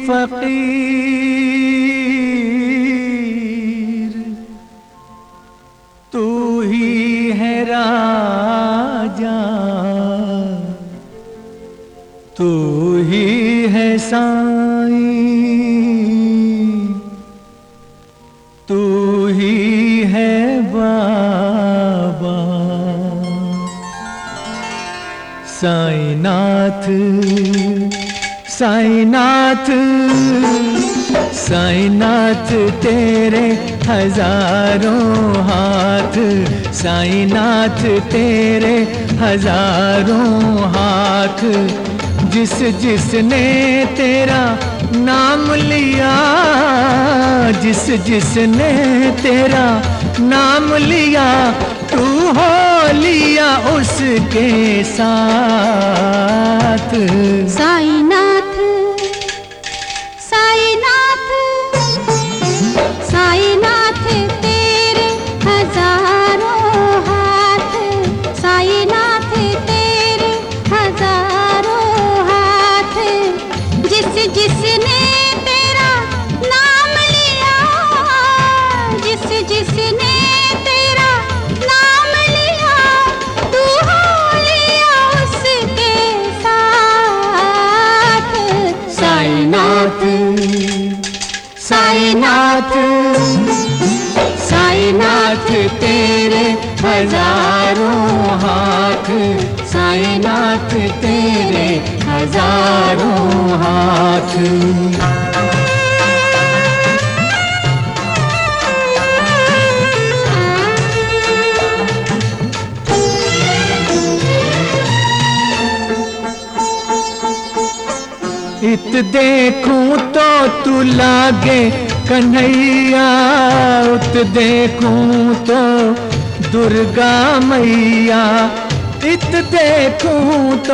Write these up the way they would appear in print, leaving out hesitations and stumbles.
फकीर, तू ही है राजा, तू ही है साईं, तू ही है बाबा। साईनाथ साईनाथ साईनाथ तेरे हजारों हाथ, साईनाथ तेरे हजारों हाथ। जिस जिसने तेरा नाम लिया, जिस जिसने तेरा नाम लिया, तू हो लिया उसके साथ। साईनाथ साईनाथ साईनाथ तेरे हजारों हाथ, साईनाथ तेरे हजारों हाथ। जिस जिसने तेरा नाम लिया, जिस जिसने तेरा नाम लिया, तू हो लिया उसके साथ। साईनाथ साईनाथ साईनाथ तेरे हजारों हाथ, साईनाथ तेरे हजारों हाथ। इत देखूं तो तू लागे कन्हैया, उत देखूं तो दुर्गा मैया। इत देखूं तो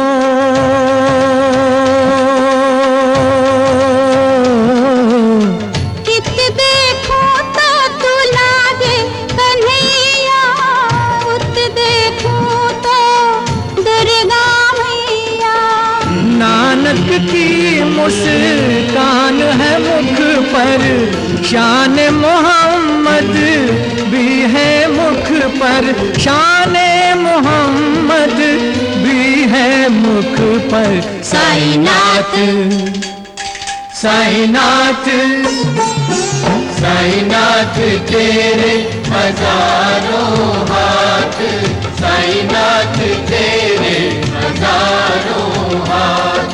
इत देखूं तो तू लागे कन्हैया, उत देखूं तो दुर्गा मैया। नानक की मुस्कान है मुख पर, शान मोहम्मद भी है मुख पर, शान मोहम्मद भी है मुख पर। साईनाथ साईनाथ साईनाथ तेरे हजारों हाथ, साईनाथ तेरे हजारों हाथ।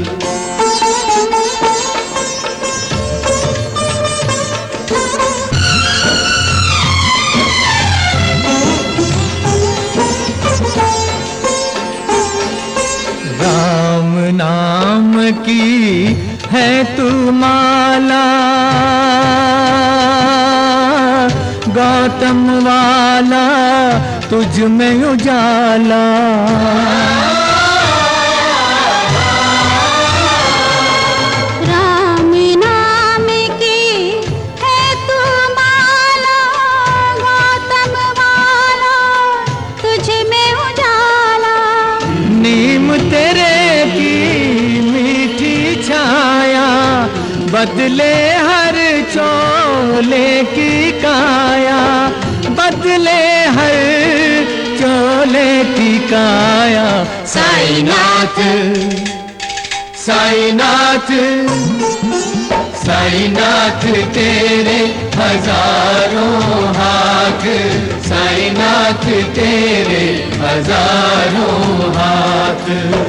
राम नाम की है तू माला, गौतम वाला तुझ में उजाला। राम नाम की है तू माला, गौतम वाला तुझ में उजाला। नीम तेरे की मीठी छाया, बदले हर चोले की काया, बदले हर चोले की काया। साईनाथ साईनाथ साईनाथ तेरे हजारों हाथ, साईनाथ तेरे हजारों हाथ।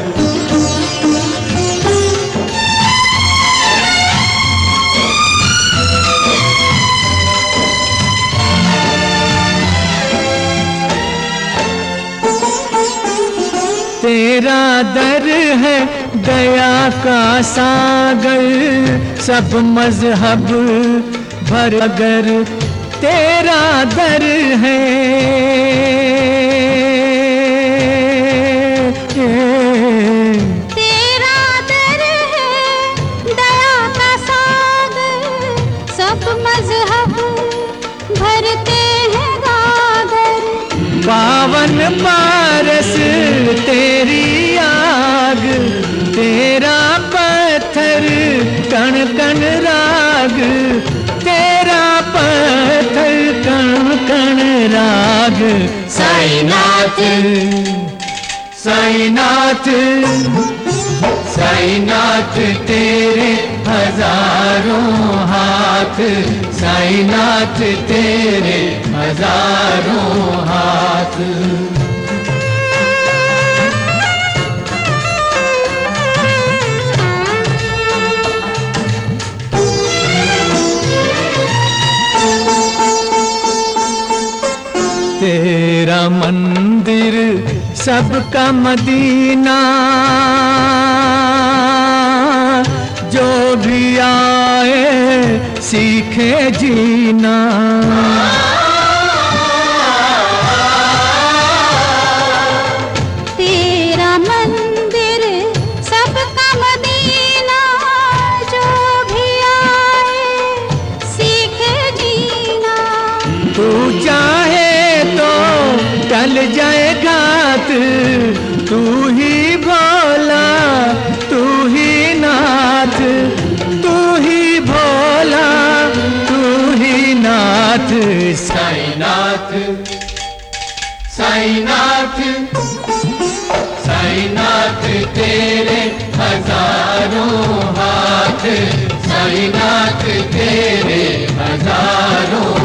तेरा दर है दया का सागर, सब मजहब भर अगर तेरा दर है। तेरा दर है दया का सागर, सब मजहब भरते हैं गागर। पावन पारस तेरी आग, तेरा पत्थर कण साईनाथ साईनाथ साईनाथ तेरे हजारों हाथ, साईनाथ तेरे हजारों हाथ। तेरा मंदिर सबका मदीना, जो भी आए सीखे जीना। तेरा मंदिर सबका मदीना, जो भी आए सीखे जीना। तू चाहे तो टल जाए घात, तू ही भोला तू ही नाथ, तू ही भोला तू ही नाथ। साईनाथ साईनाथ साईनाथ तेरे हजारों हाथ, साईनाथ तेरे हजारों